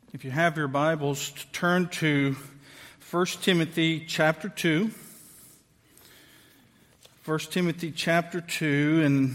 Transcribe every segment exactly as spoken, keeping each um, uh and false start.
If you have your Bibles, turn to First Timothy chapter two. First Timothy chapter two, and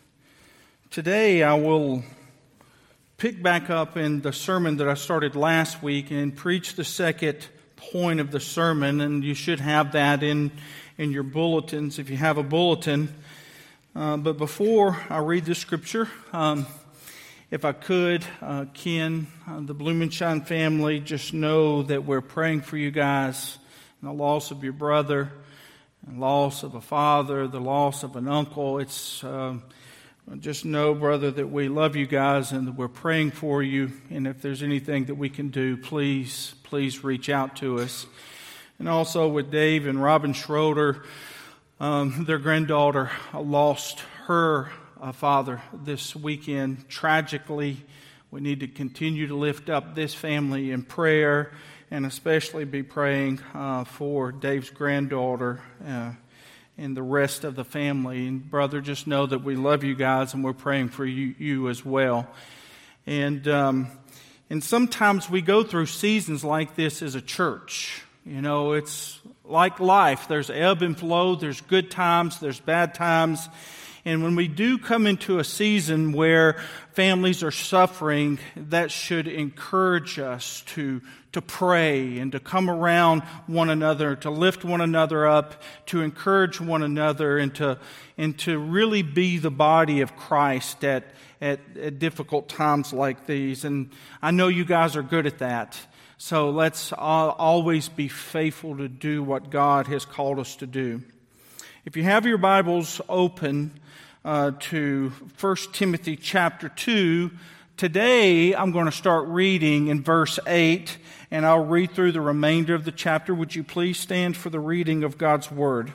today I will pick back up in the sermon that I started last week and preach the second point of the sermon, and you should have that in, in your bulletins if you have a bulletin. Uh, but before I read the scripture, um, if I could, uh, Ken, uh, the Blumenshine family, just know that we're praying for you guys and the loss of your brother, the loss of a father, the loss of an uncle. It's uh, just know, brother, that we love you guys and that we're praying for you. And if there's anything that we can do, please, please reach out to us. And also with Dave and Robin Schroeder, um, their granddaughter lost her Uh, Father, this weekend, tragically. We need to continue to lift up this family in prayer and especially be praying uh, for Dave's granddaughter uh, and the rest of the family. And brother, just know that we love you guys and we're praying for you, you as well. And, um, and sometimes we go through seasons like this as a church. You know, it's like life. There's ebb and flow. There's good times. There's bad times. And when we do come into a season where families are suffering, that should encourage us to, to pray and to come around one another, to lift one another up, to encourage one another, and to, and to really be the body of Christ at, at, at difficult times like these. And I know you guys are good at that. So let's always be faithful to do what God has called us to do. If you have your Bibles open uh, to First Timothy chapter two, today I'm going to start reading in verse eight, and I'll read through the remainder of the chapter. Would you please stand for the reading of God's Word?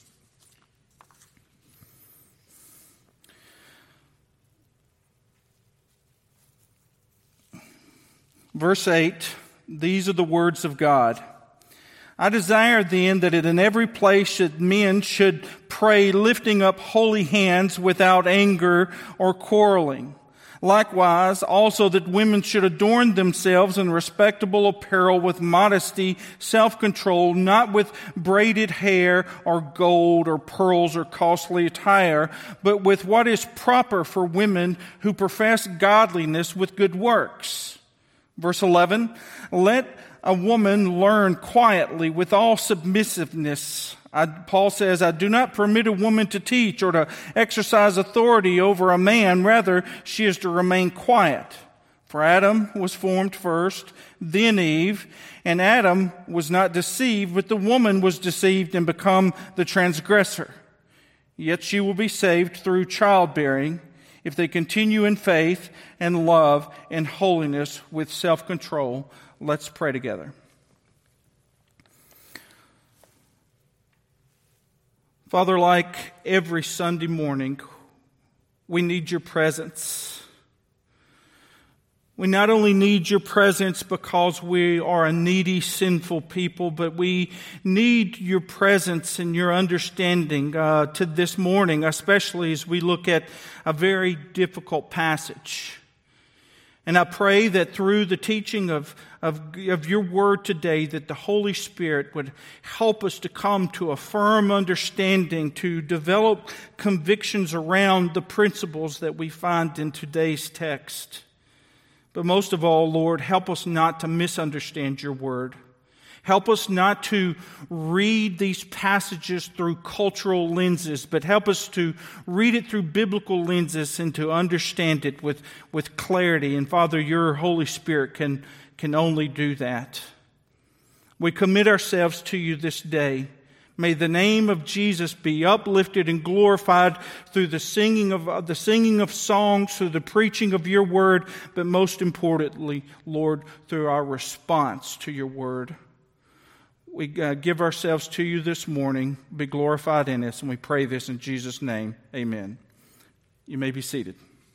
Verse eight, these are the words of God. I desire then that in every place that men should pray, lifting up holy hands without anger or quarreling. Likewise, also that women should adorn themselves in respectable apparel with modesty, self-control, not with braided hair or gold or pearls or costly attire, but with what is proper for women who profess godliness with good works. Verse eleven, let a woman learn quietly with all submissiveness. I, Paul says, I do not permit a woman to teach or to exercise authority over a man. Rather, she is to remain quiet. For Adam was formed first, then Eve. And Adam was not deceived, but the woman was deceived and become the transgressor. Yet she will be saved through childbearing, if they continue in faith and love and holiness with self-control. Let's pray together. Father, like every Sunday morning, we need your presence. We not only need your presence because we are a needy, sinful people, but we need your presence and your understanding uh, to this morning, especially as we look at a very difficult passage. And I pray that through the teaching of, of, of your word today, that the Holy Spirit would help us to come to a firm understanding, to develop convictions around the principles that we find in today's text. But most of all, Lord, help us not to misunderstand your word. Help us not to read these passages through cultural lenses, but help us to read it through biblical lenses and to understand it with, with clarity. And Father, your Holy Spirit can, can only do that. We commit ourselves to you this day. May the name of Jesus be uplifted and glorified through the singing of the singing of songs, through the preaching of your word, but most importantly, Lord, through our response to your word. We uh, give ourselves to you this morning. Be glorified in us, and we pray this in Jesus' name. Amen. You may be seated.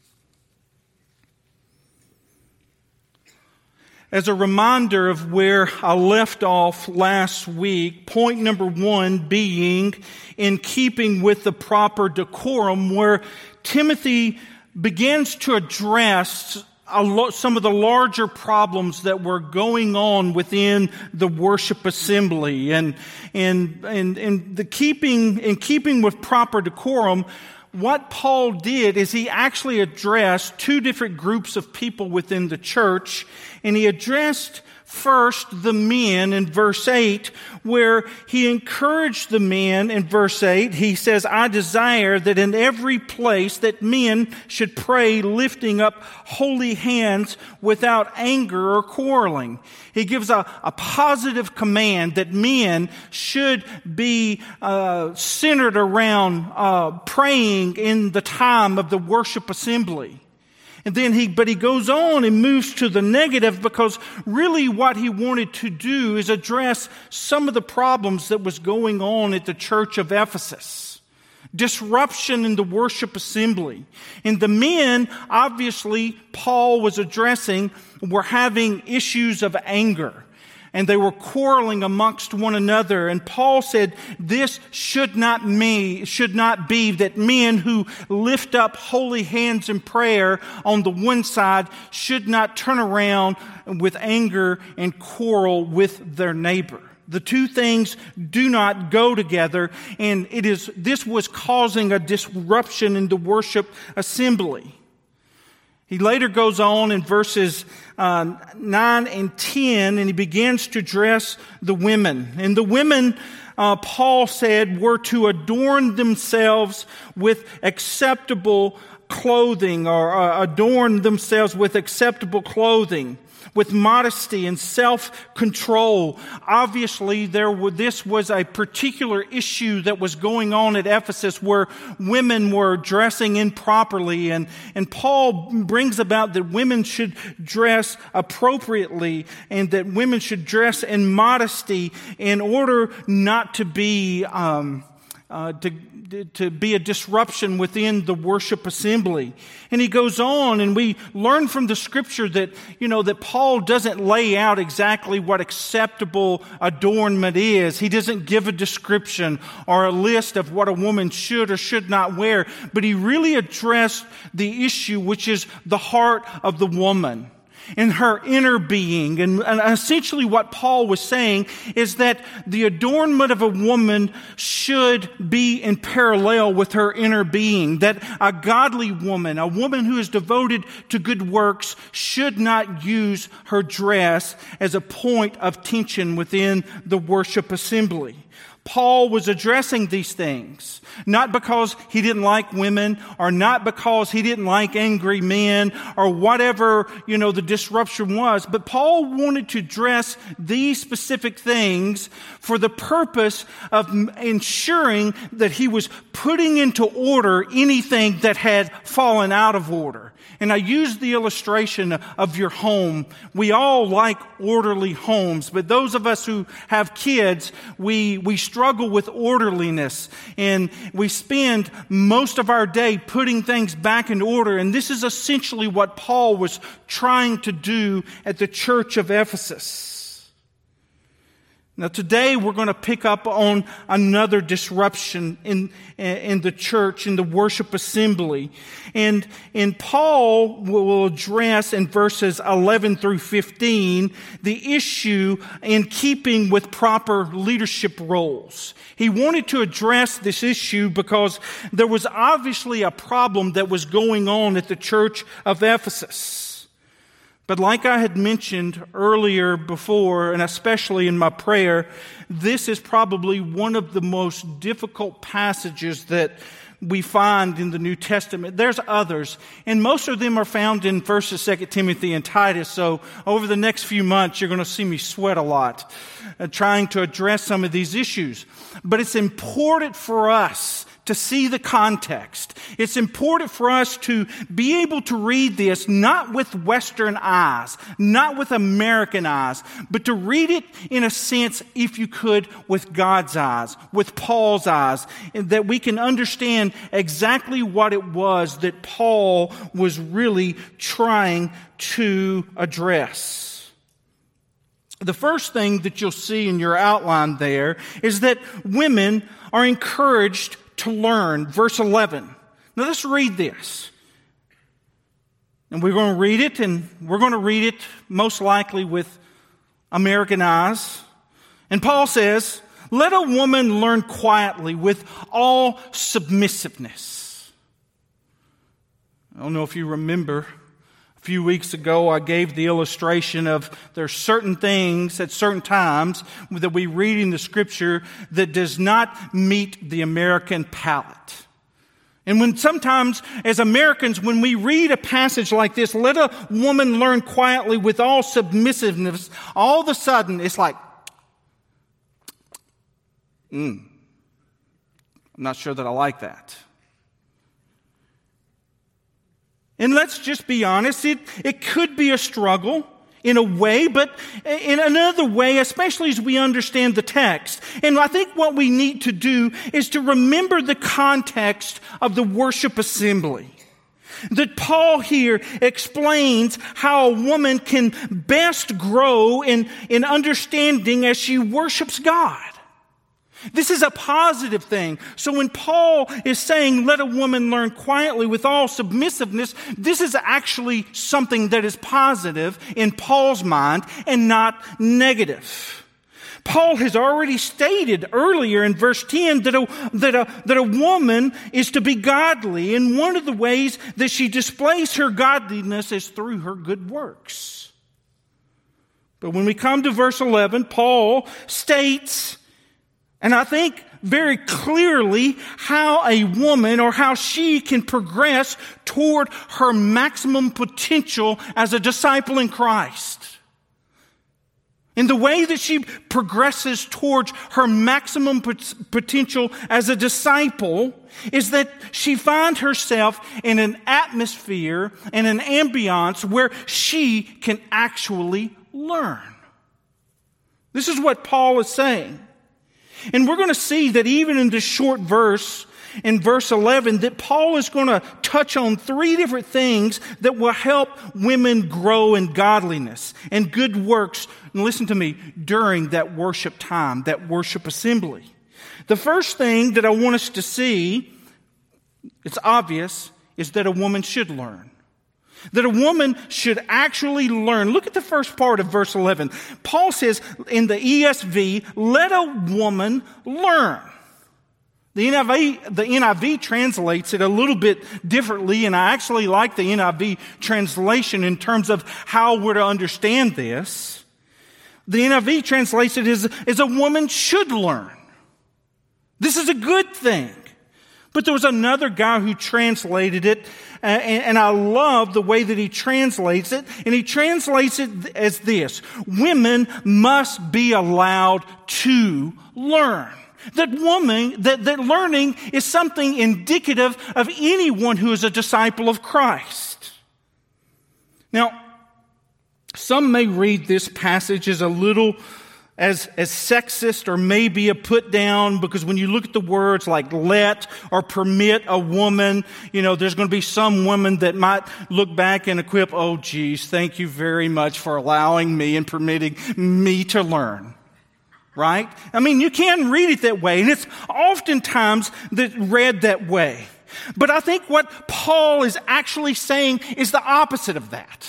As a reminder of where I left off last week, point number one being in keeping with the proper decorum, where Timothy begins to address a lo- some of the larger problems that were going on within the worship assembly, and and and and the keeping in keeping with proper decorum. What Paul did is he actually addressed two different groups of people within the church, and he addressed first the men in verse eight, where he encouraged the men in verse eight. He says, I desire that in every place that men should pray, lifting up holy hands without anger or quarreling. He gives a, a positive command that men should be uh, centered around uh, praying in the time of the worship assembly. And then he, but he goes on and moves to the negative, because really what he wanted to do is address some of the problems that was going on at the church of Ephesus. Disruption in the worship assembly. And the men, obviously, Paul was addressing, were having issues of anger. And they were quarreling amongst one another. And Paul said, this should not me, should not be that men who lift up holy hands in prayer on the one side should not turn around with anger and quarrel with their neighbor. The two things do not go together, and it is this was causing a disruption in the worship assembly. He later goes on in verses uh, nine and ten, and he begins to address the women. And the women, uh, Paul said, were to adorn themselves with acceptable clothing, or uh, adorn themselves with acceptable clothing, with modesty and self-control. Obviously, there were, this was a particular issue that was going on at Ephesus, where women were dressing improperly, and, and Paul brings about that women should dress appropriately, and that women should dress in modesty in order not to be um, uh, to to be a disruption within the worship assembly. And he goes on, and we learn from the scripture that, you know, that Paul doesn't lay out exactly what acceptable adornment is. He doesn't give a description or a list of what a woman should or should not wear, but he really addressed the issue, which is the heart of the woman and her inner being. And, and essentially what Paul was saying is that the adornment of a woman should be in parallel with her inner being. That a godly woman, a woman who is devoted to good works, should not use her dress as a point of tension within the worship assembly. Paul was addressing these things, not because he didn't like women, or not because he didn't like angry men, or whatever, you know, the disruption was, but Paul wanted to address these specific things for the purpose of ensuring that he was putting into order anything that had fallen out of order. And I use the illustration of your home. We all like orderly homes, but those of us who have kids, we, we struggle with orderliness, and we spend most of our day putting things back in order. And this is essentially what Paul was trying to do at the church of Ephesus. Now today we're going to pick up on another disruption in in the church, in the worship assembly. And, and Paul will address in verses eleven through fifteen the issue in keeping with proper leadership roles. He wanted to address this issue because there was obviously a problem that was going on at the church of Ephesus. But like I had mentioned earlier before, and especially in my prayer, this is probably one of the most difficult passages that we find in the New Testament. There's others, and most of them are found in First and Second Timothy and Titus. So over the next few months, you're going to see me sweat a lot uh, trying to address some of these issues. But it's important for us to see the context. It's important for us to be able to read this not with Western eyes, not with American eyes, but to read it in a sense, if you could, with God's eyes, with Paul's eyes, and that we can understand exactly what it was that Paul was really trying to address. The first thing that you'll see in your outline there is that women are encouraged to learn. Verse eleven. Now let's read this. And we're going to read it, and we're going to read it most likely with American eyes. And Paul says, let a woman learn quietly with all submissiveness. I don't know if you remember, a few weeks ago I gave the illustration of there are certain things at certain times that we read in the Scripture that does not meet the American palate. And when sometimes, as Americans, when we read a passage like this, let a woman learn quietly with all submissiveness, all of a sudden it's like, mm, I'm not sure that I like that. And let's just be honest, it, it could be a struggle in a way, but in another way, especially as we understand the text. And I think what we need to do is to remember the context of the worship assembly. That Paul here explains how a woman can best grow in, in understanding as she worships God. This is a positive thing. So when Paul is saying, let a woman learn quietly with all submissiveness, this is actually something that is positive in Paul's mind and not negative. Paul has already stated earlier in verse ten that a, that a, that a woman is to be godly, and one of the ways that she displays her godliness is through her good works. But when we come to verse eleven, Paul states, and I think very clearly, how a woman or how she can progress toward her maximum potential as a disciple in Christ. And the way that she progresses towards her maximum potential as a disciple is that she finds herself in an atmosphere and an ambiance where she can actually learn. This is what Paul is saying. And we're going to see that even in this short verse, in verse eleven, that Paul is going to touch on three different things that will help women grow in godliness and good works, and listen to me, during that worship time, that worship assembly. The first thing that I want us to see, it's obvious, is that a woman should learn. That a woman should actually learn. Look at the first part of verse eleven. Paul says in the E S V, let a woman learn. The N I V, the N I V translates it a little bit differently, and I actually like the N I V translation in terms of how we're to understand this. The N I V translates it as, as a woman should learn. This is a good thing. But there was another guy who translated it, uh, and, and I love the way that he translates it. And he translates it as this: women must be allowed to learn. That woman, that, that learning is something indicative of anyone who is a disciple of Christ. Now, some may read this passage as a little As, as sexist or maybe a put down, because when you look at the words like let or permit a woman, you know, there's going to be some women that might look back and equip, oh geez, thank you very much for allowing me and permitting me to learn. Right? I mean, you can read it that way, and it's oftentimes that read that way. But I think what Paul is actually saying is the opposite of that.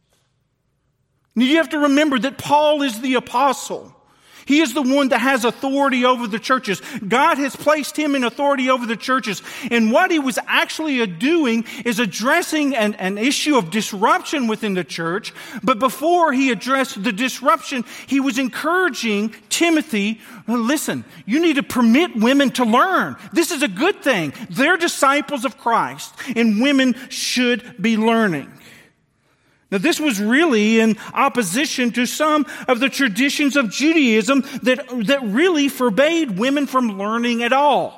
You have to remember that Paul is the apostle. He is the one that has authority over the churches. God has placed him in authority over the churches. And what he was actually doing is addressing an, an issue of disruption within the church. But before he addressed the disruption, he was encouraging Timothy, well, listen, you need to permit women to learn. This is a good thing. They're disciples of Christ, and women should be learning. Now, this was really in opposition to some of the traditions of Judaism that, that really forbade women from learning at all.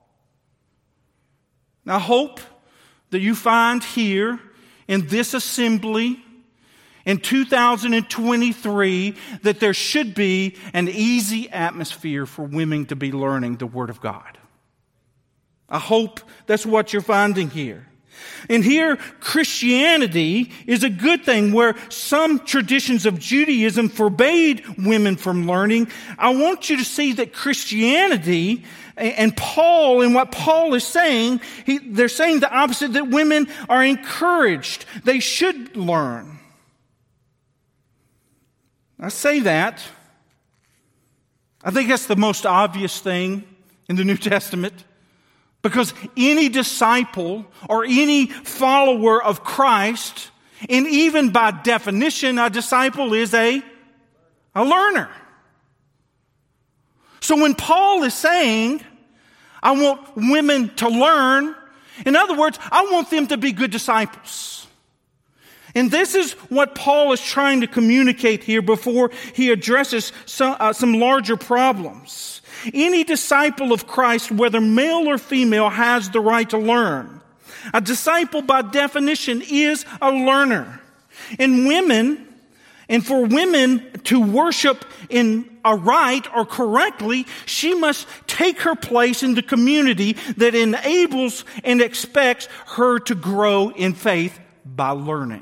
Now, I hope that you find here in this assembly in two thousand twenty-three that there should be an easy atmosphere for women to be learning the Word of God. I hope that's what you're finding here. And here, Christianity is a good thing, where some traditions of Judaism forbade women from learning. I want you to see that Christianity and Paul, and what Paul is saying, he, they're saying the opposite, that women are encouraged. They should learn. I say that. I think that's the most obvious thing in the New Testament. Because any disciple or any follower of Christ, and even by definition, a disciple is a, a learner. So when Paul is saying, I want women to learn, in other words, I want them to be good disciples. And this is what Paul is trying to communicate here before he addresses some, uh, some larger problems. Any disciple of Christ, whether male or female, has the right to learn. A disciple, by definition, is a learner. And women, and for women to worship in a right or correctly, she must take her place in the community that enables and expects her to grow in faith by learning.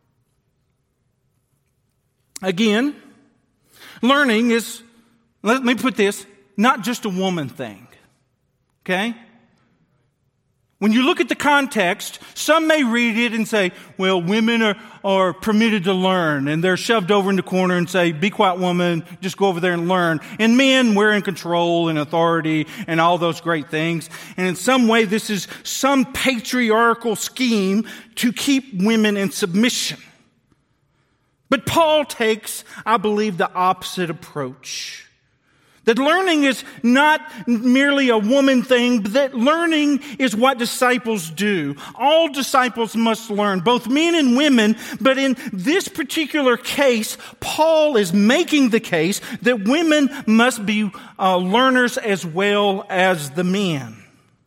Again, learning is, let me put this, not just a woman thing. Okay? When you look at the context, some may read it and say, well, women are, are permitted to learn, and they're shoved over in the corner and say, be quiet, woman, just go over there and learn. And men, we're in control and authority and all those great things. And in some way, this is some patriarchal scheme to keep women in submission. But Paul takes, I believe, the opposite approach. That learning is not merely a woman thing, but that learning is what disciples do. All disciples must learn, both men and women. But in this particular case, Paul is making the case that women must be uh, learners as well as the men.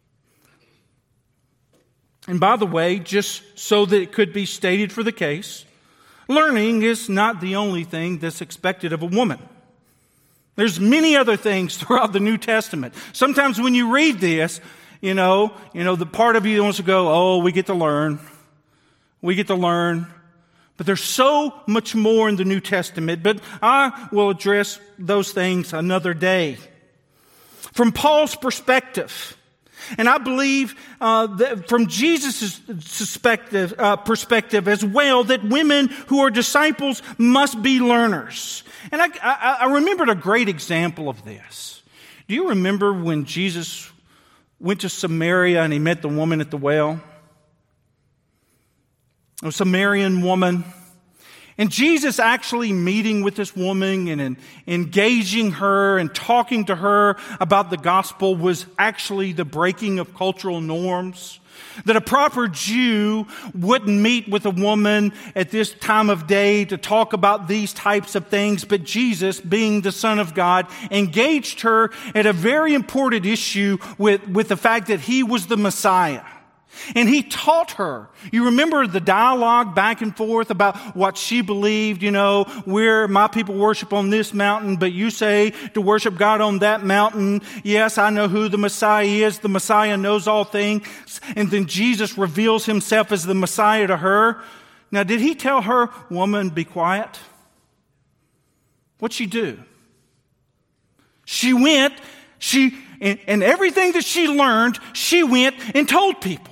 And by the way, just so that it could be stated for the case, learning is not the only thing that's expected of a woman. There's many other things throughout the New Testament. Sometimes when you read this, you know, you know, the part of you wants to go, oh, we get to learn. We get to learn. But there's so much more in the New Testament. But I will address those things another day. From Paul's perspective, and I believe uh, that from Jesus' perspective, uh, perspective as well, that women who are disciples must be learners. And I, I, I remembered a great example of this. Do you remember when Jesus went to Samaria and he met the woman at the well? A Samaritan woman. And Jesus actually meeting with this woman and, and engaging her and talking to her about the gospel was actually the breaking of cultural norms. That a proper Jew wouldn't meet with a woman at this time of day to talk about these types of things, but Jesus, being the Son of God, engaged her at a very important issue with, with the fact that he was the Messiah. And he taught her. You remember the dialogue back and forth about what she believed, you know, where my people worship on this mountain, but you say to worship God on that mountain. Yes, I know who the Messiah is. The Messiah knows all things. And then Jesus reveals himself as the Messiah to her. Now, did he tell her, woman, be quiet? What'd she do? She went, she, and, and everything that she learned, she went and told people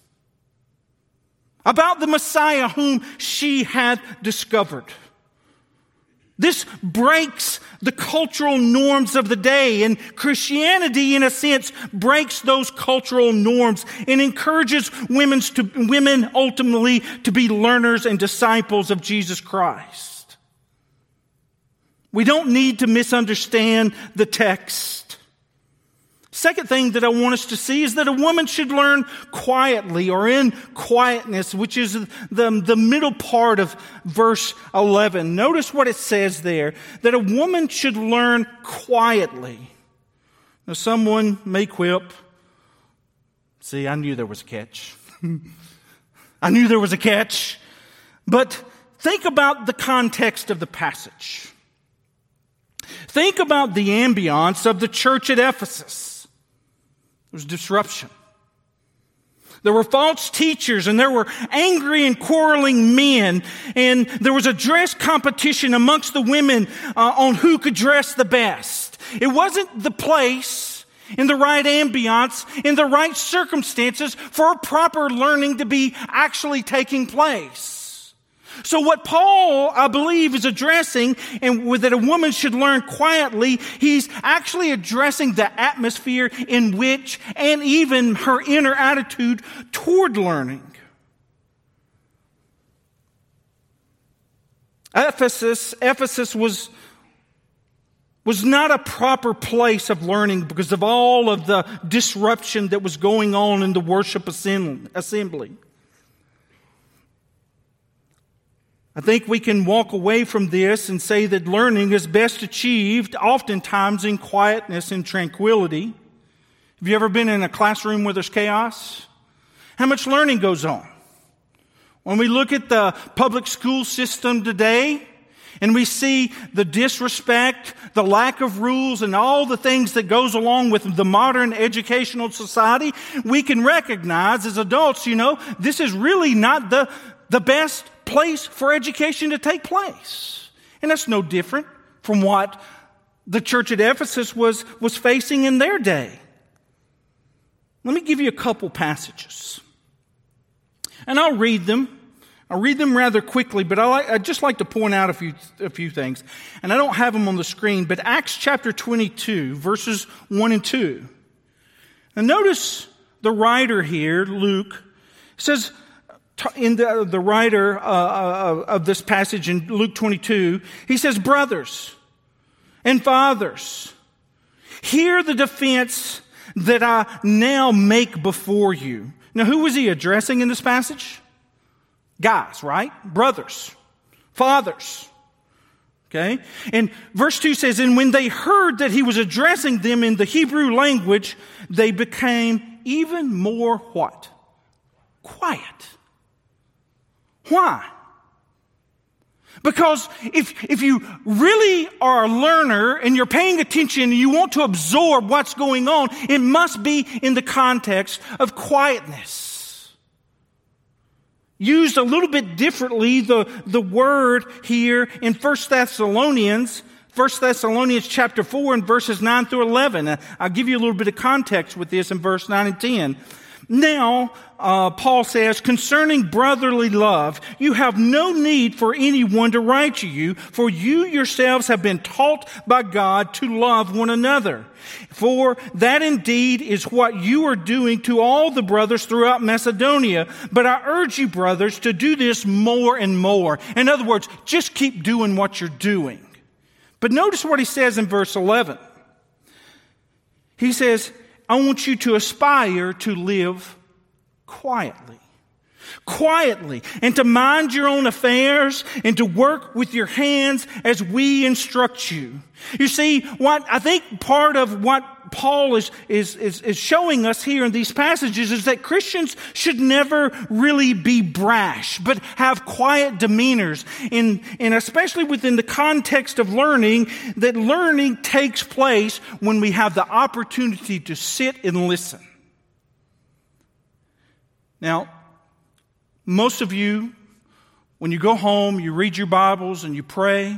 about the Messiah whom she had discovered. This breaks the cultural norms of the day, and Christianity, in a sense, breaks those cultural norms and encourages women to, women ultimately to be learners and disciples of Jesus Christ. We don't need to misunderstand the text. Second thing that I want us to see is that a woman should learn quietly or in quietness, which is the, the middle part of verse eleven. Notice what it says there, that a woman should learn quietly. Now, someone may quip, see, I knew there was a catch. I knew there was a catch. But think about the context of the passage. Think about the ambiance of the church at Ephesus. There was disruption. There were false teachers, and there were angry and quarreling men, and there was a dress competition amongst the women uh, on who could dress the best. It wasn't the place, in the right ambiance, in the right circumstances for proper learning to be actually taking place. So what Paul, I believe, is addressing, and with that a woman should learn quietly, he's actually addressing the atmosphere in which, and even her inner attitude toward learning. Ephesus, Ephesus was, was not a proper place of learning because of all of the disruption that was going on in the worship assembly. I think we can walk away from this and say that learning is best achieved oftentimes in quietness and tranquility. Have you ever been in a classroom where there's chaos? How much learning goes on? When we look at the public school system today and we see the disrespect, the lack of rules, and all the things that goes along with the modern educational society, we can recognize as adults, you know, this is really not the, the best place for education to take place. And that's no different from what the church at Ephesus was, was facing in their day. Let me give you a couple passages. And I'll read them. I'll read them rather quickly, but I like, I'd just like to point out a few, a few things. And I don't have them on the screen, but Acts chapter twenty-two, verses one and two. And notice the writer here, Luke, says, in the, the writer uh, of this passage in Luke twenty-two, he says, brothers and fathers, hear the defense that I now make before you. Now, who was he addressing in this passage? Guys, right? Brothers, fathers. Okay? And verse two says, and when they heard that he was addressing them in the Hebrew language, they became even more what? Quiet. Why? Because if, if you really are a learner and you're paying attention and you want to absorb what's going on, it must be in the context of quietness. Used a little bit differently, the, the word here in First Thessalonians, First Thessalonians chapter four and verses nine through eleven. I'll give you a little bit of context with this in verse nine and ten. Now, uh, Paul says, concerning brotherly love, you have no need for anyone to write to you, for you yourselves have been taught by God to love one another. For that indeed is what you are doing to all the brothers throughout Macedonia. But I urge you, brothers, to do this more and more. In other words, just keep doing what you're doing. But notice what he says in verse eleven. He says, I want you to aspire to live quietly. Quietly. And to mind your own affairs and to work with your hands as we instruct you. You see, what I think part of what Paul is, is, is, is showing us here in these passages is that Christians should never really be brash, but have quiet demeanors. In, and especially within the context of learning, that learning takes place when we have the opportunity to sit and listen. Now, most of you, when you go home, you read your Bibles and you pray.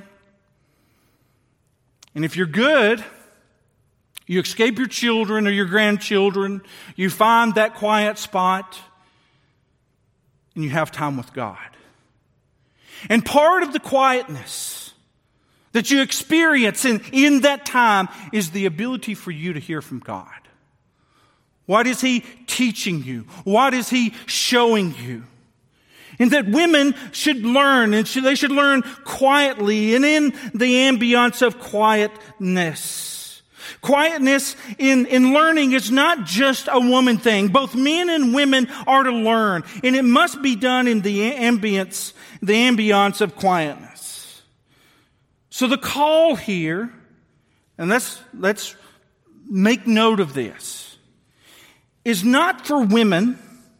And if you're good, you escape your children or your grandchildren, you find that quiet spot, and you have time with God. And part of the quietness that you experience in, in that time is the ability for you to hear from God. What is He teaching you? What is He showing you? And that women should learn, and they should learn quietly and in the ambiance of quietness. Quietness in, in learning is not just a woman thing. Both men and women are to learn, and it must be done in the ambience, the ambiance of quietness. So the call here, and let's, let's make note of this, is not for women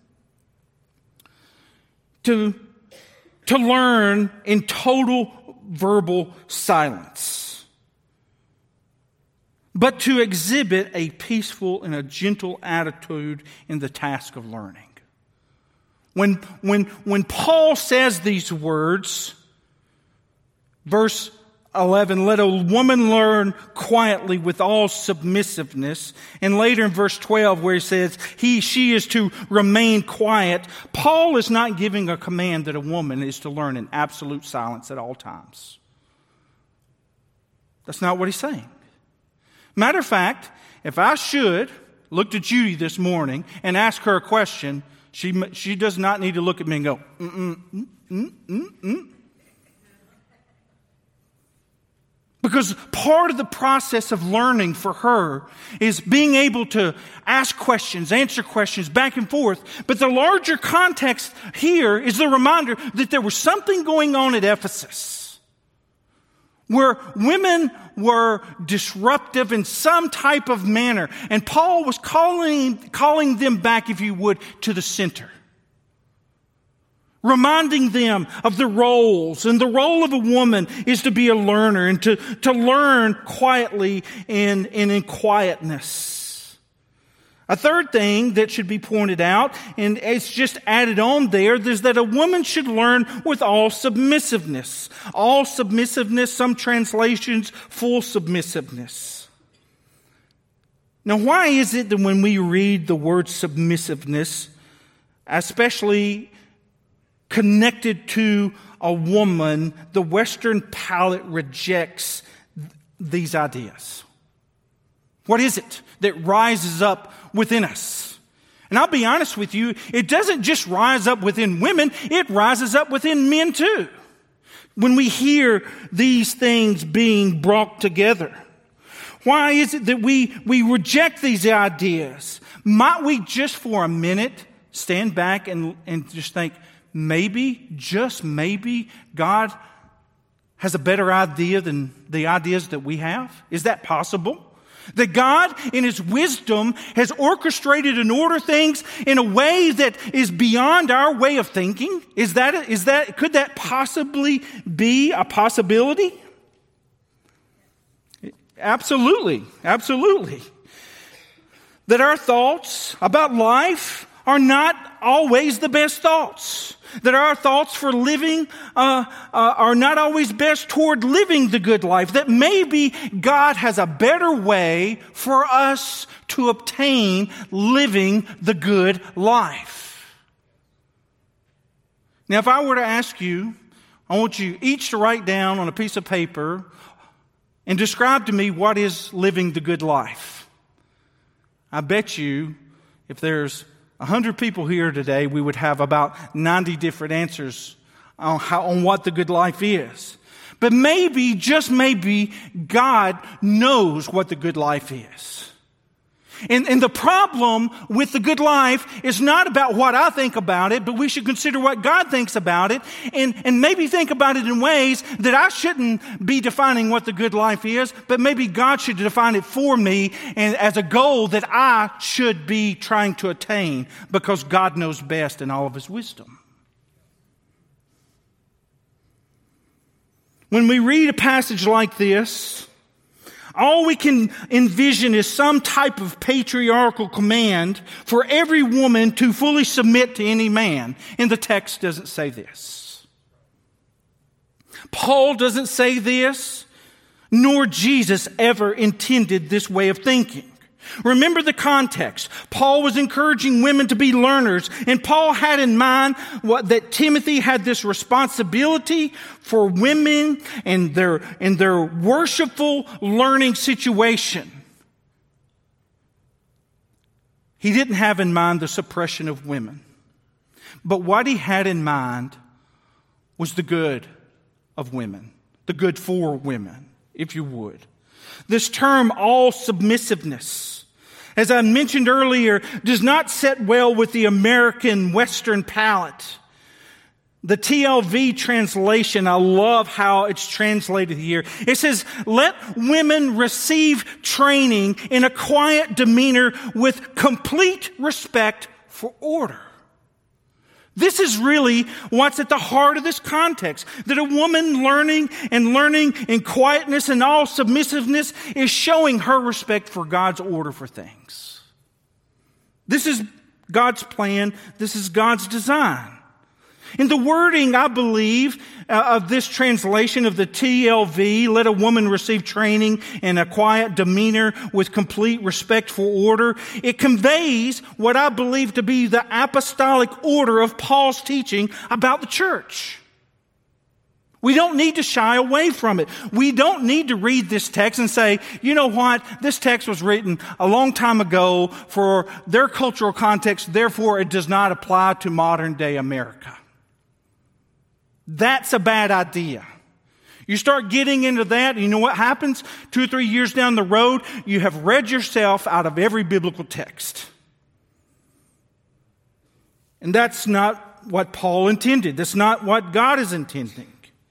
to, to learn in total verbal silence, but to exhibit a peaceful and a gentle attitude in the task of learning. When, when, when Paul says these words, verse eleven, let a woman learn quietly with all submissiveness. And later in verse twelve where he says, he, she is to remain quiet. Paul is not giving a command that a woman is to learn in absolute silence at all times. That's not what he's saying. Matter of fact, if I should look to Judy this morning and ask her a question, she, she does not need to look at me and go, mm-mm, mm, mm, mm, mm. Because part of the process of learning for her is being able to ask questions, answer questions back and forth. But the larger context here is the reminder that there was something going on at Ephesus where women were disruptive in some type of manner. And Paul was calling, calling them back, if you would, to the center. Reminding them of the roles. And the role of a woman is to be a learner and to, to learn quietly and, and in quietness. A third thing that should be pointed out, and it's just added on there, is that a woman should learn with all submissiveness. All submissiveness, some translations, full submissiveness. Now, why is it that when we read the word submissiveness, especially connected to a woman, the Western palate rejects th- these ideas? What is it that rises up within us? And I'll be honest with you, it doesn't just rise up within women, it rises up within men too. When we hear these things being brought together. Why is it that we, we reject these ideas? Might we just for a minute stand back and, and just think, maybe, just maybe, God has a better idea than the ideas that we have? Is that possible? That God, in His wisdom, has orchestrated and ordered things in a way that is beyond our way of thinking? Is that, is that, could that possibly be a possibility? Absolutely, absolutely. That our thoughts about life are not always the best thoughts. That our thoughts for living uh, uh, are not always best toward living the good life. That maybe God has a better way for us to obtain living the good life. Now, if I were to ask you, I want you each to write down on a piece of paper and describe to me what is living the good life. I bet you if there's A hundred people here today, we would have about ninety different answers on how, on what the good life is. But maybe, just maybe, God knows what the good life is. And, and the problem with the good life is not about what I think about it, but we should consider what God thinks about it, and, and maybe think about it in ways that I shouldn't be defining what the good life is, but maybe God should define it for me and as a goal that I should be trying to attain, because God knows best in all of His wisdom. When we read a passage like this, all we can envision is some type of patriarchal command for every woman to fully submit to any man. And the text doesn't say this. Paul doesn't say this, nor Jesus ever intended this way of thinking. Remember the context. Paul was encouraging women to be learners, and Paul had in mind what, that Timothy had this responsibility for women and their, and their worshipful learning situation. He didn't have in mind the suppression of women. But what he had in mind was the good of women, the good for women, if you would. This term, all submissiveness, as I mentioned earlier, does not set well with the American Western palate. The T L V translation, I love how it's translated here. It says, let women receive training in a quiet demeanor with complete respect for order. This is really what's at the heart of this context. That a woman learning and learning in quietness and all submissiveness is showing her respect for God's order for things. This is God's plan. This is God's design. In the wording, I believe, uh, of this translation of the T L V, let a woman receive training in a quiet demeanor with complete respect for order, it conveys what I believe to be the apostolic order of Paul's teaching about the church. We don't need to shy away from it. We don't need to read this text and say, you know what, this text was written a long time ago for their cultural context, therefore it does not apply to modern day America. That's a bad idea. You start getting into that, and you know what happens? Two or three years down the road, you have read yourself out of every biblical text. And that's not what Paul intended. That's not what God is intending.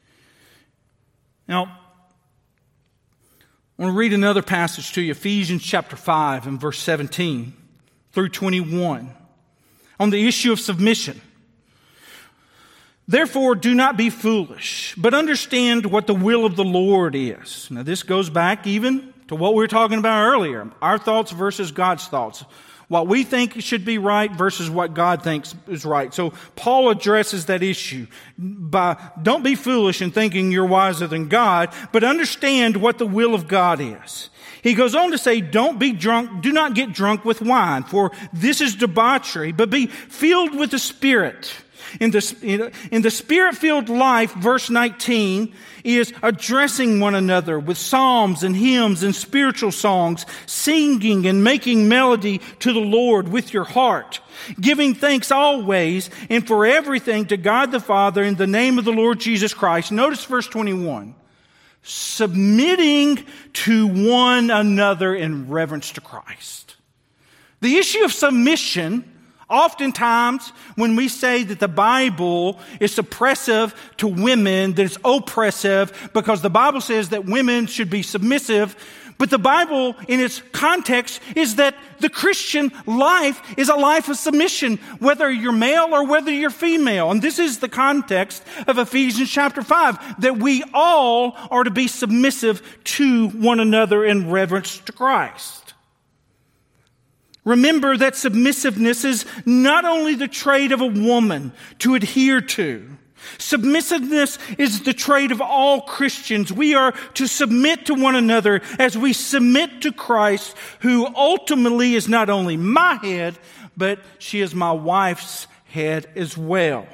Now, I want to read another passage to you, Ephesians chapter five and verse seventeen through twenty-one, on the issue of submission. Therefore, do not be foolish, but understand what the will of the Lord is. Now, this goes back even to what we were talking about earlier. Our thoughts versus God's thoughts. What we think should be right versus what God thinks is right. So, Paul addresses that issue by, don't be foolish in thinking you're wiser than God, but understand what the will of God is. He goes on to say, don't be drunk, do not get drunk with wine, for this is debauchery, but be filled with the Spirit. In the, in the Spirit-filled life, verse nineteen, is addressing one another with psalms and hymns and spiritual songs, singing and making melody to the Lord with your heart, giving thanks always and for everything to God the Father in the name of the Lord Jesus Christ. Notice verse twenty-one. Submitting to one another in reverence to Christ. The issue of submission, oftentimes, when we say that the Bible is suppressive to women, that it's oppressive because the Bible says that women should be submissive, but the Bible, in its context, is that the Christian life is a life of submission, whether you're male or whether you're female. And this is the context of Ephesians chapter five, that we all are to be submissive to one another in reverence to Christ. Remember that submissiveness is not only the trait of a woman to adhere to. Submissiveness is the trait of all Christians. We are to submit to one another as we submit to Christ, who ultimately is not only my head, but she is my wife's head as well.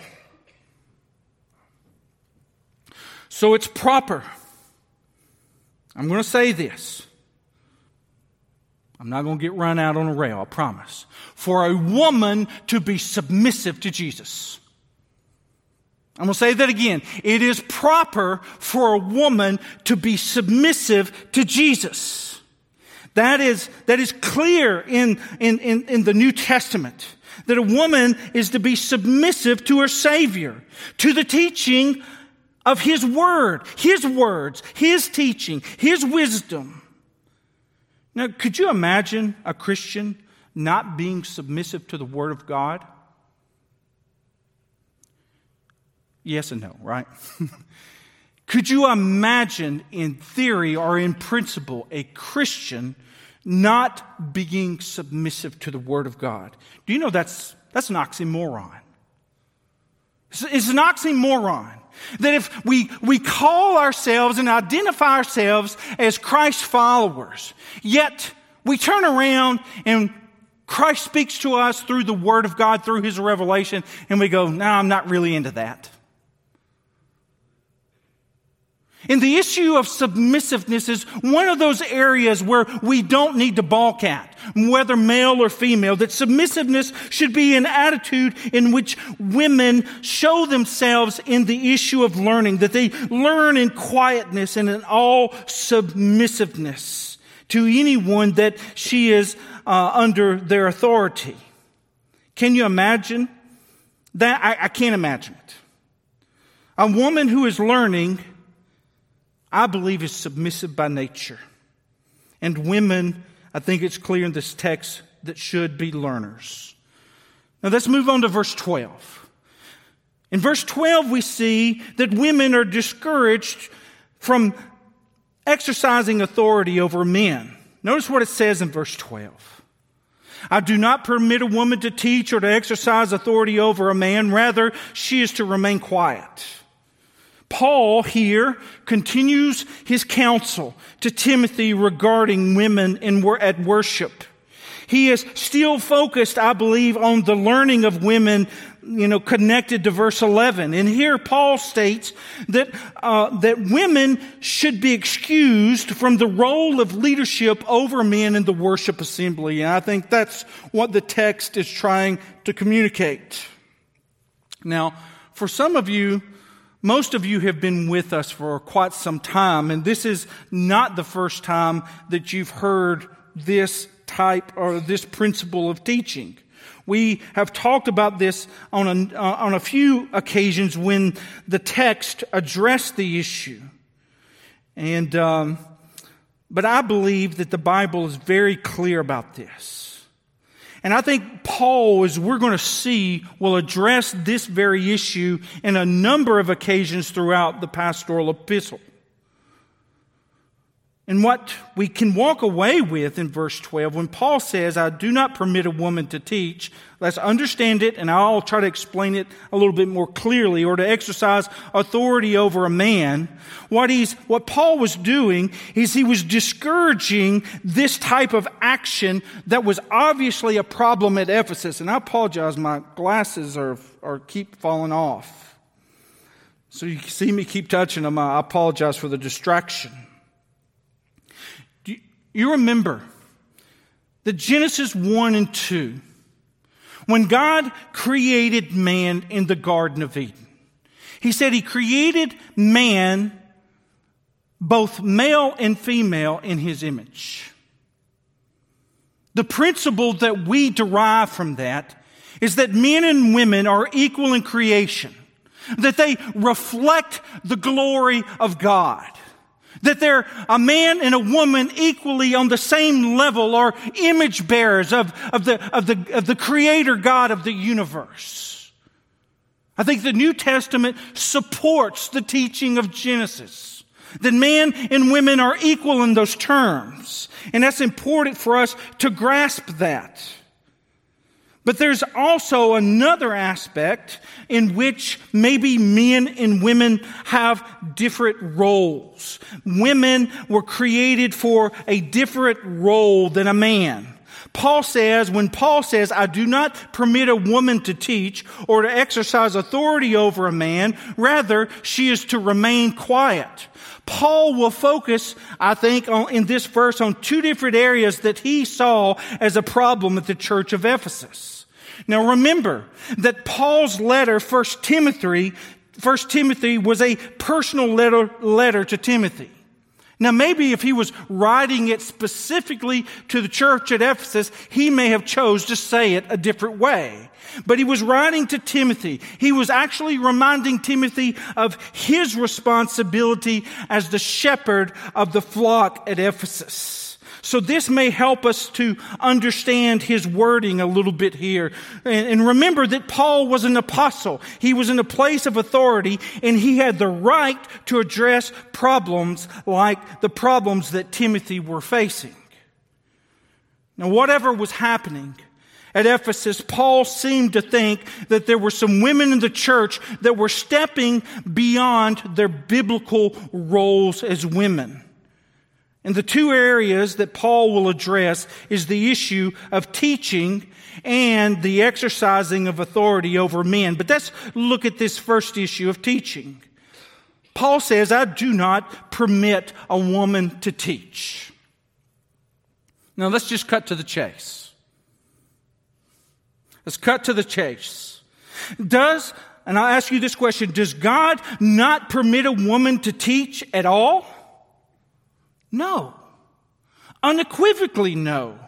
So it's proper. I'm going to say this. I'm not going to get run out on a rail, I promise. For a woman to be submissive to Jesus. I'm going to say that again. It is proper for a woman to be submissive to Jesus. That is, that is clear in, in, in, in the New Testament. That a woman is to be submissive to her Savior, to the teaching of His Word, His words, His teaching, His wisdom. Now, could you imagine a Christian not being submissive to the Word of God? Yes and no, right? Could you imagine in theory or in principle a Christian not being submissive to the Word of God? Do you know that's, that's an oxymoron? It's, it's an oxymoron. That if we, we call ourselves and identify ourselves as Christ followers, yet we turn around and Christ speaks to us through the Word of God, through His revelation, and we go, no, I'm not really into that. And the issue of submissiveness is one of those areas where we don't need to balk at, whether male or female, that submissiveness should be an attitude in which women show themselves in the issue of learning, that they learn in quietness and in all submissiveness to anyone that she is uh, under their authority. Can you imagine that? I, I can't imagine it. A woman who is learning, I believe, is submissive by nature. And women, I think it's clear in this text, that should be learners. Now let's move on to verse twelve. In verse twelve, we see that women are discouraged from exercising authority over men. Notice what it says in verse twelve. I do not permit a woman to teach or to exercise authority over a man. Rather, she is to remain quiet. Paul here continues his counsel to Timothy regarding women in, at worship. He is still focused, I believe, on the learning of women, you know, connected to verse eleven. And here Paul states that uh, that women should be excused from the role of leadership over men in the worship assembly. And I think that's what the text is trying to communicate. Now, for some of you, most of you have been with us for quite some time, and this is not the first time that you've heard this type or this principle of teaching. We have talked about this on a, uh, on a few occasions when the text addressed the issue. And, um, but I believe that the Bible is very clear about this. And I think Paul, as we're going to see, will address this very issue in a number of occasions throughout the pastoral epistle. And what we can walk away with in verse twelve, when Paul says, I do not permit a woman to teach, let's understand it, and I'll try to explain it a little bit more clearly, or to exercise authority over a man. What he's, what Paul was doing is he was discouraging this type of action that was obviously a problem at Ephesus. And I apologize, my glasses are, are keep falling off. So you can see me keep touching them. I apologize for the distraction. You remember that Genesis one and two, when God created man in the Garden of Eden, He said He created man, both male and female, in His image. The principle that we derive from that is that men and women are equal in creation, that they reflect the glory of God. That they're a man and a woman equally on the same level, or image bearers of, of, the, of, the, of the Creator God of the universe. I think the New Testament supports the teaching of Genesis. That men and women are equal in those terms. And that's important for us to grasp that. But there's also another aspect in which maybe men and women have different roles. Women were created for a different role than a man. Paul says, when Paul says, I do not permit a woman to teach or to exercise authority over a man, rather she is to remain quiet. Paul will focus, I think, on, in this verse on two different areas that he saw as a problem at the church of Ephesus. Now remember that Paul's letter, First Timothy, First Timothy was a personal letter, letter to Timothy. Now maybe if he was writing it specifically to the church at Ephesus, he may have chose to say it a different way. But he was writing to Timothy. He was actually reminding Timothy of his responsibility as the shepherd of the flock at Ephesus. So this may help us to understand his wording a little bit here. And remember that Paul was an apostle. He was in a place of authority, and he had the right to address problems like the problems that Timothy were facing. Now, whatever was happening at Ephesus, Paul seemed to think that there were some women in the church that were stepping beyond their biblical roles as women. And the two areas that Paul will address is the issue of teaching and the exercising of authority over men. But let's look at this first issue of teaching. Paul says, I do not permit a woman to teach. Now let's just cut to the chase. Let's cut to the chase. Does, and I'll ask you this question, does God not permit a woman to teach at all? No. Unequivocally no.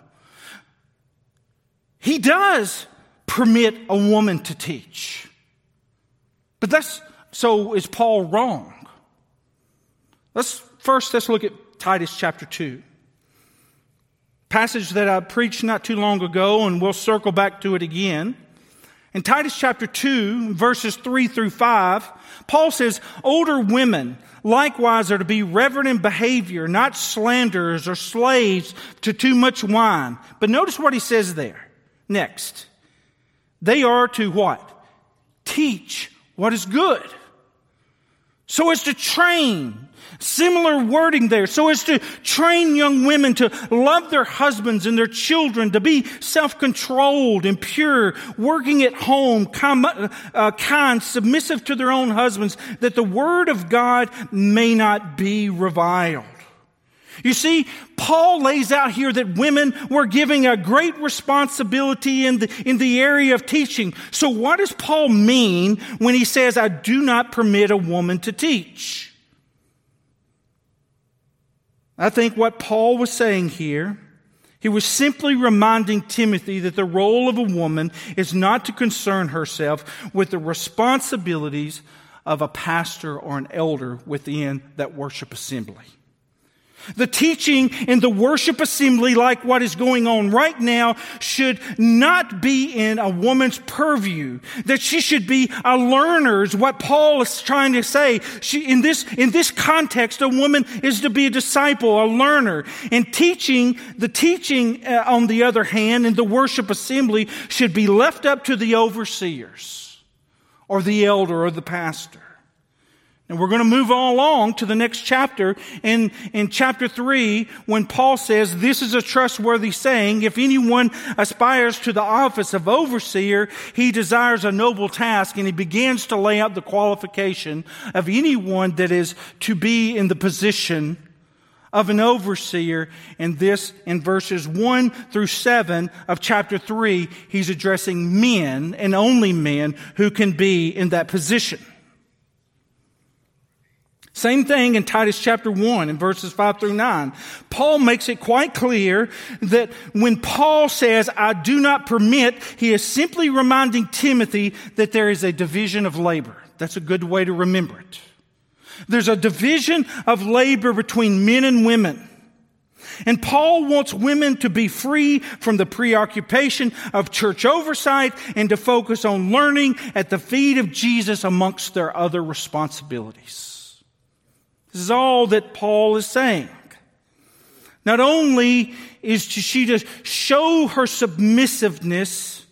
He does permit a woman to teach. But that's, so is Paul wrong? Let's first, let's look at Titus chapter two. Passage that I preached not too long ago, and we'll circle back to it again. In Titus chapter two, verses three through five, Paul says, older women, likewise are to be reverent in behavior, not slanderers or slaves to too much wine. But notice what he says there. Next. They are to what? Teach what is good. So as to train. Similar wording there. So as to train young women to love their husbands and their children, to be self-controlled and pure, working at home, kind, uh, kind, submissive to their own husbands, that the word of God may not be reviled. You see, Paul lays out here that women were giving a great responsibility in the, in the area of teaching. So what does Paul mean when he says, I do not permit a woman to teach? I think what Paul was saying here, he was simply reminding Timothy that the role of a woman is not to concern herself with the responsibilities of a pastor or an elder within that worship assembly. The teaching in the worship assembly, like what is going on right now, should not be in a woman's purview. That she should be a learner is what Paul is trying to say. She, in this, in this context, a woman is to be a disciple, a learner. And teaching, the teaching, uh, on the other hand, in the worship assembly should be left up to the overseers or the elder or the pastor. And we're going to move on along to the next chapter. In, in chapter three, when Paul says, this is a trustworthy saying, if anyone aspires to the office of overseer, he desires a noble task. And he begins to lay out the qualification of anyone that is to be in the position of an overseer. And this, in verses one through seven of chapter three, he's addressing men and only men who can be in that position. Same thing in Titus chapter one in verses five through nine. Paul makes it quite clear that when Paul says, I do not permit, he is simply reminding Timothy that there is a division of labor. That's a good way to remember it. There's a division of labor between men and women. And Paul wants women to be free from the preoccupation of church oversight and to focus on learning at the feet of Jesus amongst their other responsibilities. This is all that Paul is saying. Not only is she to show her submissiveness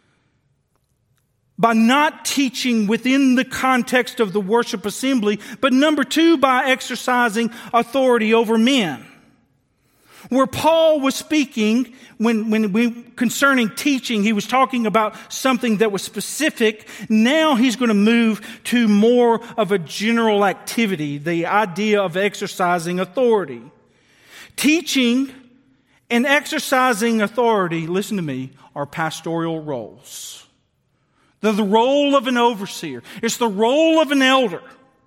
by not teaching within the context of the worship assembly, but number two, by exercising authority over men. Where Paul was speaking, when, when we, concerning teaching, he was talking about something that was specific. Now he's going to move to more of a general activity, the idea of exercising authority. Teaching and exercising authority, listen to me, are pastoral roles. They're the role of an overseer. It's the role of an elder.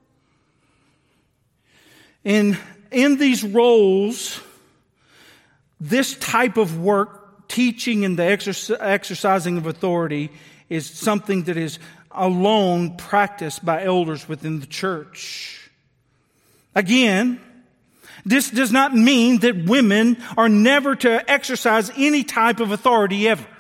And in these roles, this type of work, teaching and the exercising of authority, is something that is alone practiced by elders within the church. Again, this does not mean that women are never to exercise any type of authority ever.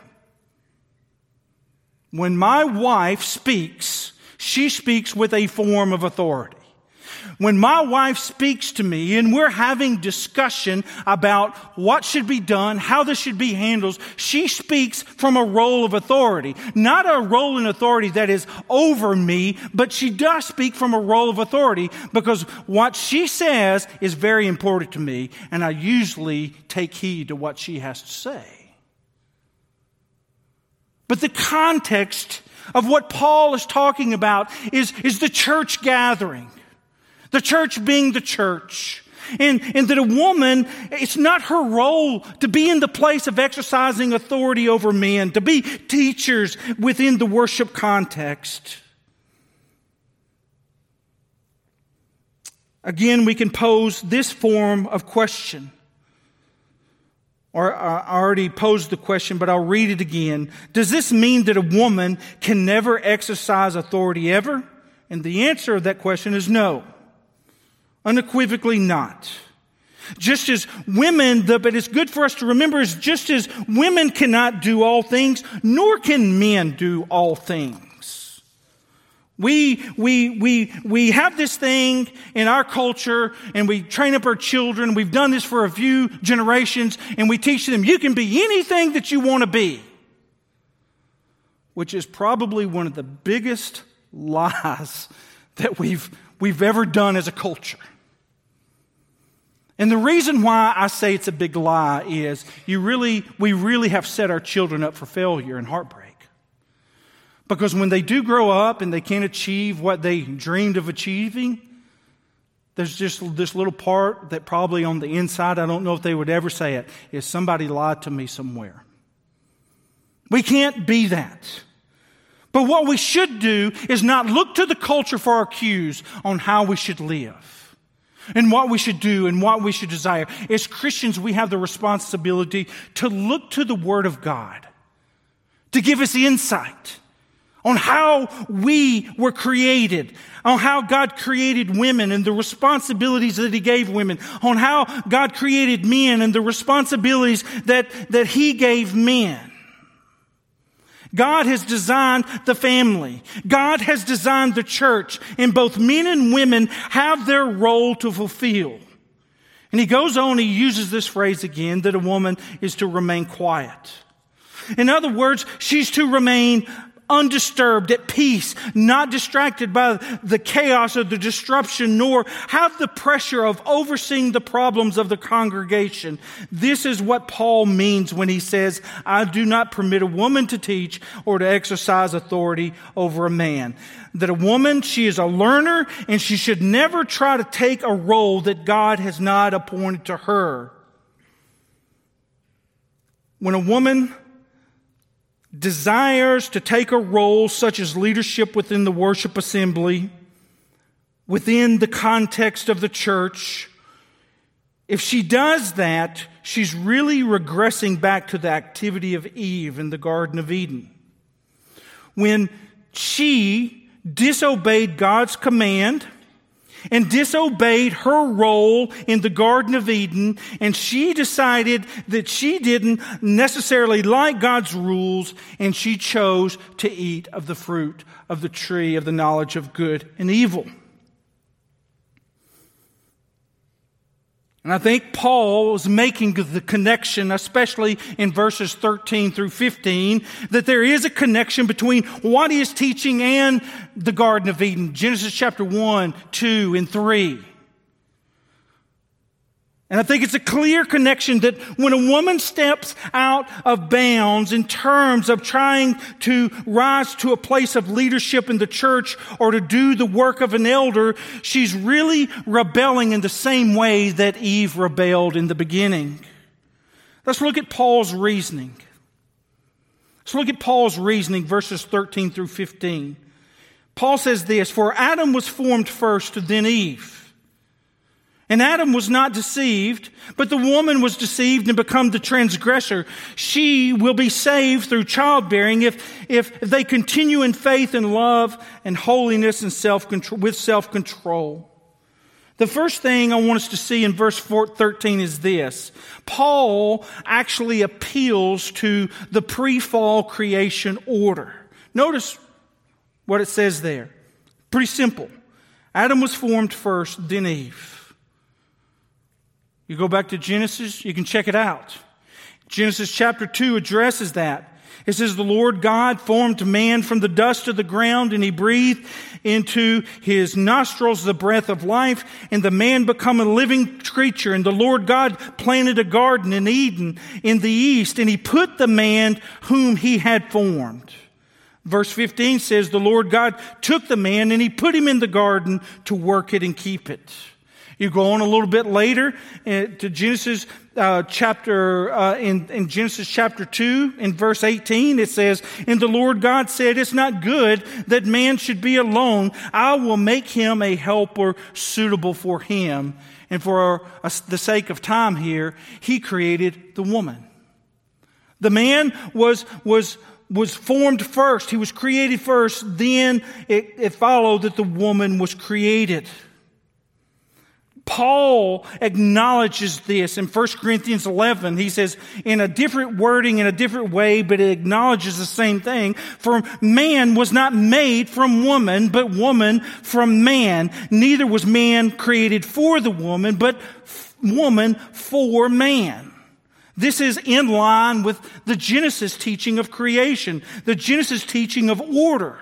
When my wife speaks, she speaks with a form of authority. When my wife speaks to me and we're having discussion about what should be done, how this should be handled, she speaks from a role of authority. Not a role in authority that is over me, but she does speak from a role of authority because what she says is very important to me, and I usually take heed to what she has to say. But the context of what Paul is talking about is, is the church gathering. The church being the church. And, and that a woman, it's not her role to be in the place of exercising authority over men, to be teachers within the worship context. Again, we can pose this form of question. Or I already posed the question, but I'll read it again. Does this mean that a woman can never exercise authority ever? And the answer to that question is no. Unequivocally not. Just as women, but it's good for us to remember, is just as women cannot do all things, nor can men do all things. We, we, we, we have this thing in our culture, and we train up our children. We've done this for a few generations, and we teach them, you can be anything that you want to be. Which is probably one of the biggest lies that we've, we've ever done as a culture. And the reason why I say it's a big lie is you really, we really have set our children up for failure and heartbreak. Because when they do grow up and they can't achieve what they dreamed of achieving, there's just this little part that probably on the inside, I don't know if they would ever say it, is somebody lied to me somewhere. We can't be that. But what we should do is not look to the culture for our cues on how we should live and what we should do and what we should desire. As Christians, we have the responsibility to look to the Word of God to give us insight on how we were created, on how God created women and the responsibilities that He gave women, on how God created men and the responsibilities that, that He gave men. God has designed the family. God has designed the church, and both men and women have their role to fulfill. And He goes on, He uses this phrase again, that a woman is to remain quiet. In other words, she's to remain undisturbed, at peace, not distracted by the chaos or the disruption, nor have the pressure of overseeing the problems of the congregation. This is what Paul means when he says, I do not permit a woman to teach or to exercise authority over a man. That a woman, she is a learner, and she should never try to take a role that God has not appointed to her. When a woman desires to take a role such as leadership within the worship assembly, within the context of the church, if she does that, she's really regressing back to the activity of Eve in the Garden of Eden. When she disobeyed God's command and disobeyed her role in the Garden of Eden, and she decided that she didn't necessarily like God's rules, and she chose to eat of the fruit of the tree of the knowledge of good and evil. And I think Paul is making the connection, especially in verses thirteen through fifteen, that there is a connection between what he is teaching and the Garden of Eden. Genesis chapter one, two, and three. And I think it's a clear connection that when a woman steps out of bounds in terms of trying to rise to a place of leadership in the church or to do the work of an elder, she's really rebelling in the same way that Eve rebelled in the beginning. Let's look at Paul's reasoning. Let's look at Paul's reasoning, verses thirteen through fifteen. Paul says this, "For Adam was formed first, then Eve. And Adam was not deceived, but the woman was deceived and become the transgressor. She will be saved through childbearing if, if they continue in faith and love and holiness and self-control, with self-control." The first thing I want us to see in verse thirteen is this. Paul actually appeals to the pre-fall creation order. Notice what it says there. Pretty simple. Adam was formed first, then Eve. You go back to Genesis, you can check it out. Genesis chapter two addresses that. It says, "The Lord God formed man from the dust of the ground, and He breathed into his nostrils the breath of life, and the man became a living creature. And the Lord God planted a garden in Eden in the east, and He put the man whom He had formed." Verse fifteen says, "The Lord God took the man, and He put him in the garden to work it and keep it." You go on a little bit later uh, to Genesis uh, chapter uh, in, in Genesis chapter two, in verse eighteen, it says, "And the Lord God said, it's not good that man should be alone. I will make him a helper suitable for him." And for uh, the sake of time here, He created the woman. The man was was was formed first. He was created first. Then it, it followed that the woman was created. Paul acknowledges this in First Corinthians eleven. He says, in a different wording, in a different way, but it acknowledges the same thing. For man was not made from woman, but woman from man. Neither was man created for the woman, but woman for man. This is in line with the Genesis teaching of creation, the Genesis teaching of order.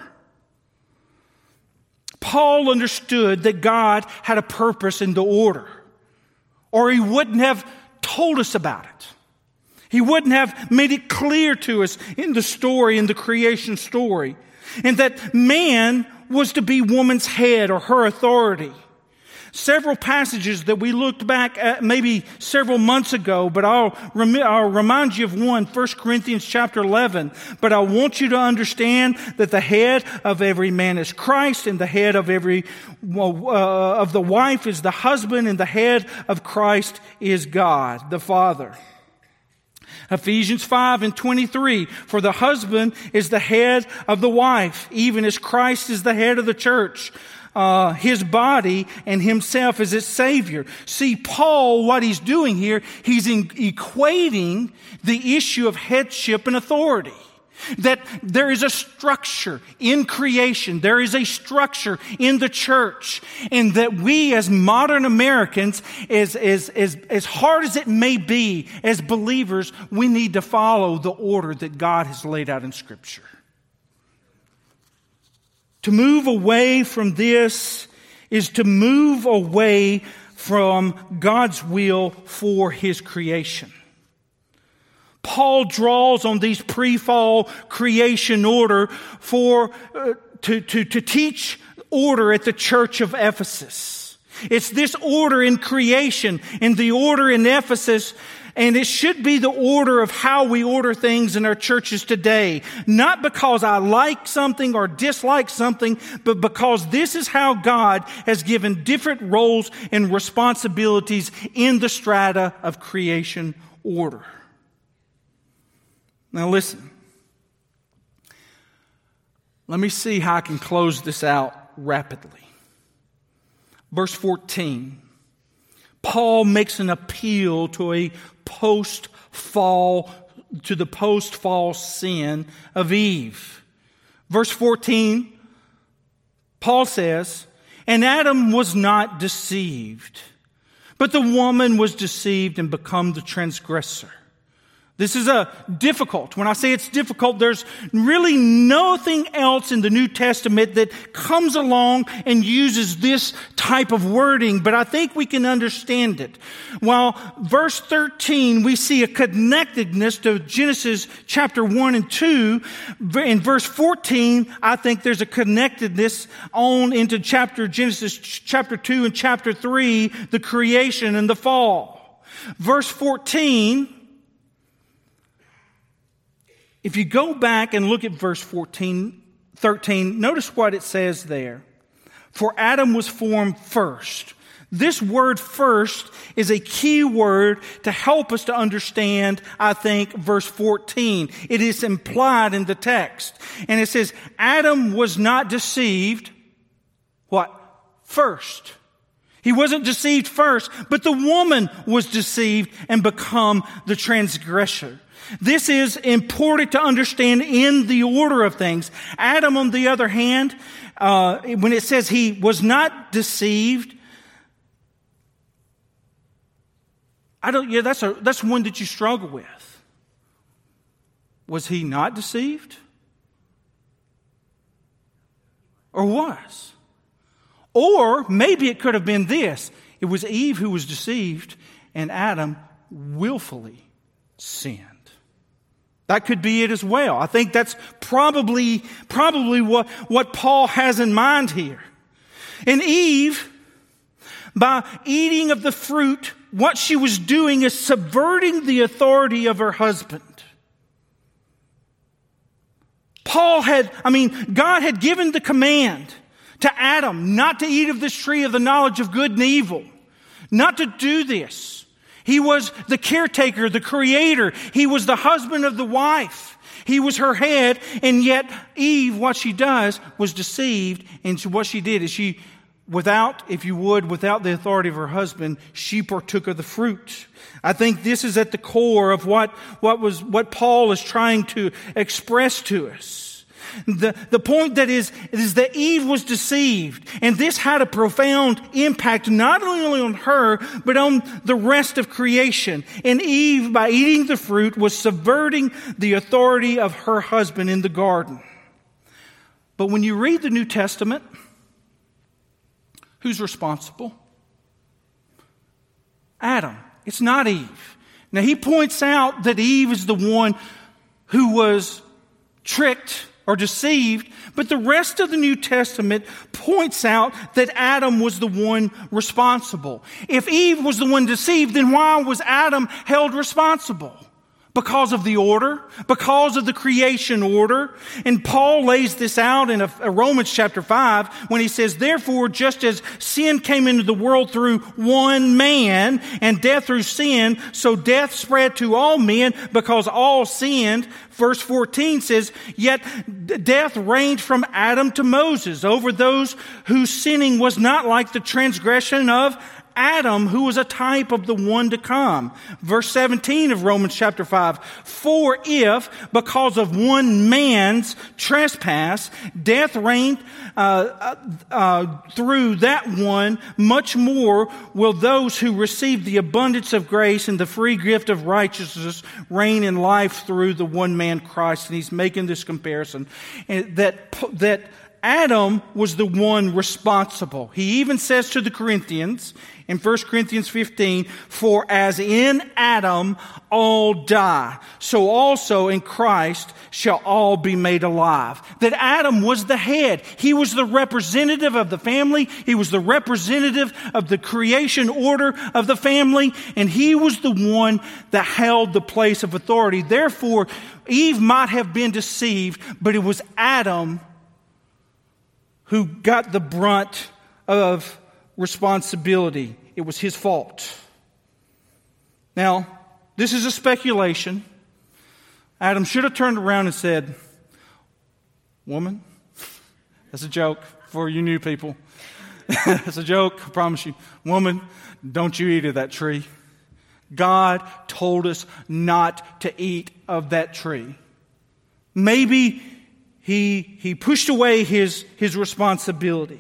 Paul understood that God had a purpose in the order, or he wouldn't have told us about it. He wouldn't have made it clear to us in the story, in the creation story, and that man was to be woman's head or her authority. Several passages that we looked back at maybe several months ago, but I'll, rem- I'll remind you of one, First Corinthians chapter eleven. But I want you to understand that the head of every man is Christ, and the head of every uh, of the wife is the husband, and the head of Christ is God, the Father. Ephesians five and twenty-three, for the husband is the head of the wife, even as Christ is the head of the church. Uh, his body and himself as its Savior. See, Paul, what he's doing here, he's in, equating the issue of headship and authority. That there is a structure in creation. There is a structure in the church. And that we as modern Americans, as, as, as, as hard as it may be, as believers, we need to follow the order that God has laid out in Scripture. To move away from this is to move away from God's will for His creation. Paul draws on these pre-fall creation order for uh, to, to, to teach order at the church of Ephesus. It's this order in creation and the order in Ephesus. And it should be the order of how we order things in our churches today. Not because I like something or dislike something, but because this is how God has given different roles and responsibilities in the strata of creation order. Now listen. Let me see how I can close this out rapidly. Verse fourteen. Paul makes an appeal to a post-fall, to the post-fall sin of Eve. Verse fourteen, Paul says, and Adam was not deceived, but the woman was deceived and become the transgressor. This is a difficult. When I say it's difficult, there's really nothing else in the New Testament that comes along and uses this type of wording, but I think we can understand it. While verse thirteen, we see a connectedness to Genesis chapter one and two. In verse fourteen, I think there's a connectedness on into chapter Genesis chapter two and chapter three, the creation and the fall. Verse fourteen, if you go back and look at verse fourteen, thirteen, notice what it says there. For Adam was formed first. This word first is a key word to help us to understand, I think, verse fourteen. It is implied in the text. And it says, Adam was not deceived. What? First. He wasn't deceived first, but the woman was deceived and become the transgressor. This is important to understand in the order of things. Adam, on the other hand, uh, when it says he was not deceived, I don't. Yeah, that's a that's one that you struggle with. Was he not deceived, or was? Or maybe it could have been this: it was Eve who was deceived, and Adam willfully sinned. That could be it as well. I think that's probably, probably what, what Paul has in mind here. And Eve, by eating of the fruit, what she was doing is subverting the authority of her husband. Paul had, I mean, God had given the command to Adam not to eat of this tree of the knowledge of good and evil, not to do this. He was the caretaker, the creator. He was the husband of the wife. He was her head, and yet Eve, what she does, was deceived, and what she did is she without, if you would, without the authority of her husband, she partook of the fruit. I think this is at the core of what, what was, what Paul is trying to express to us. The, the point that is, is that Eve was deceived, and this had a profound impact not only on her, but on the rest of creation. And Eve, by eating the fruit, was subverting the authority of her husband in the garden. But when you read the New Testament, who's responsible? Adam. It's not Eve. Now he points out that Eve is the one who was tricked or deceived, but the rest of the New Testament points out that Adam was the one responsible. If Eve was the one deceived, then why was Adam held responsible? Because of the order, because of the creation order. And Paul lays this out in a, a Romans chapter five when he says, therefore, just as sin came into the world through one man and death through sin, so death spread to all men because all sinned. Verse fourteen says, yet death reigned from Adam to Moses over those whose sinning was not like the transgression of Adam, who was a type of the one to come. Verse seventeen of Romans chapter five. For if, because of one man's trespass, death reigned uh, uh, through that one, much more will those who receive the abundance of grace and the free gift of righteousness reign in life through the one man Christ. And he's making this comparison. And that, that Adam was the one responsible. He even says to the Corinthians in First Corinthians fifteen, for as in Adam all die, so also in Christ shall all be made alive. That Adam was the head. He was the representative of the family. He was the representative of the creation order of the family. And he was the one that held the place of authority. Therefore, Eve might have been deceived, but it was Adam who got the brunt of responsibility. It was his fault. Now, this is a speculation. Adam should have turned around and said, woman, that's a joke for you new people. That's a joke, I promise you. Woman, don't you eat of that tree. God told us not to eat of that tree. Maybe he, he pushed away his, his responsibility.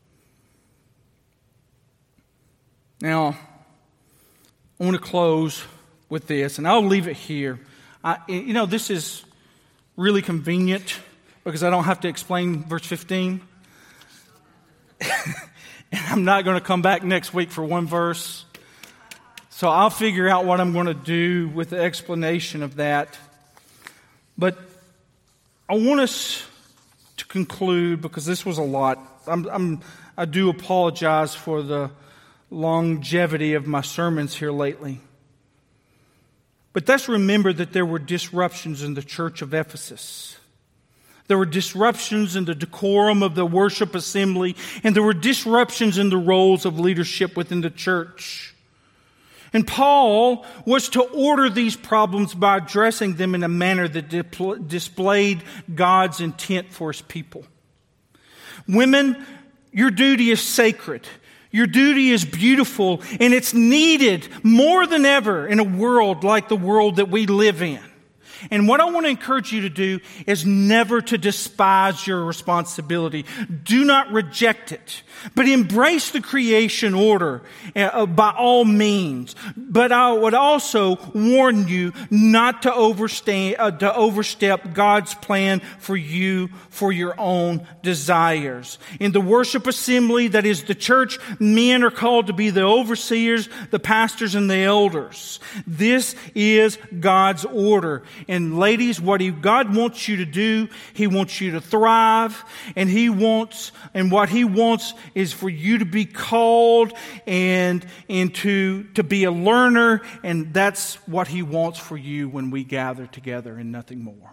Now, I want to close with this, and I'll leave it here. I, you know, this is really convenient because I don't have to explain verse fifteen. And I'm not going to come back next week for one verse. So I'll figure out what I'm going to do with the explanation of that. But I want us to conclude, because this was a lot. I'm, I'm, I do apologize for the longevity of my sermons here lately. But let's remember that there were disruptions in the church of Ephesus. There were disruptions in the decorum of the worship assembly, and there were disruptions in the roles of leadership within the church. And Paul was to order these problems by addressing them in a manner that dipl- displayed God's intent for his people. Women, your duty is sacred. Your duty is beautiful, and it's needed more than ever in a world like the world that we live in. And what I want to encourage you to do is never to despise your responsibility. Do not reject it, but embrace the creation order uh, by all means. But I would also warn you not to overstay, uh, to overstep God's plan for you for your own desires. In the worship assembly, that is the church, men are called to be the overseers, the pastors, and the elders. This is God's order. And ladies, what he, God wants you to do, He wants you to thrive, and He wants, and what He wants is for you to be called and, and to, to be a learner, and that's what He wants for you when we gather together and nothing more.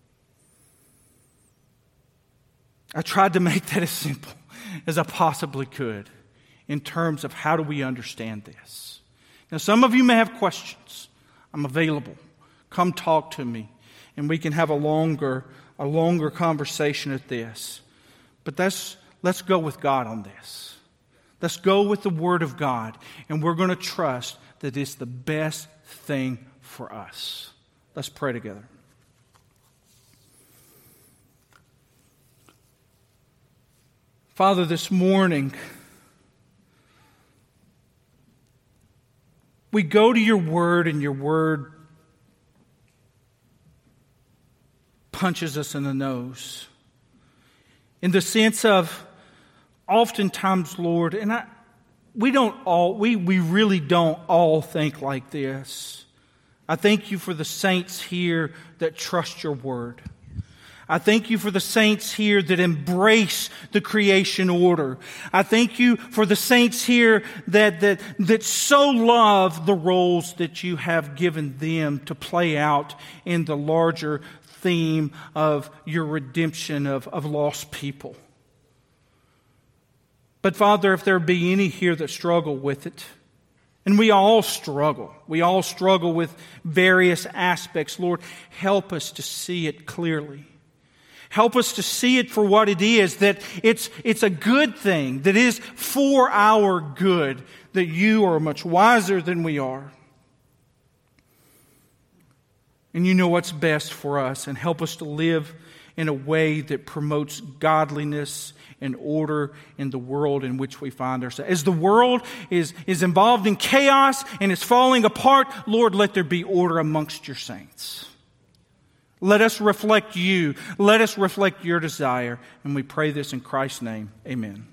I tried to make that as simple as I possibly could in terms of how do we understand this. Now, some of you may have questions. I'm available. Come talk to me, and we can have a longer, a longer conversation at this. But that's, let's go with God on this. Let's go with the Word of God, and we're going to trust that it's the best thing for us. Let's pray together. Father, this morning, we go to your Word, and your Word punches us in the nose. In the sense of, oftentimes, Lord, and I, we don't all, we, we really don't all think like this. I thank you for the saints here that trust your word. I thank you for the saints here that embrace the creation order. I thank you for the saints here that, that, that so love the roles that you have given them to play out in the larger theme of your redemption of, of lost people. But Father, if there be any here that struggle with it, and we all struggle, we all struggle with various aspects, Lord, help us to see it clearly. Help us to see it for what it is, that it's, it's a good thing, that is for our good, that you are much wiser than we are. And you know what's best for us, and help us to live in a way that promotes godliness and order in the world in which we find ourselves. As the world is, is involved in chaos and is falling apart, Lord, let there be order amongst your saints. Let us reflect you. Let us reflect your desire. And we pray this in Christ's name. Amen.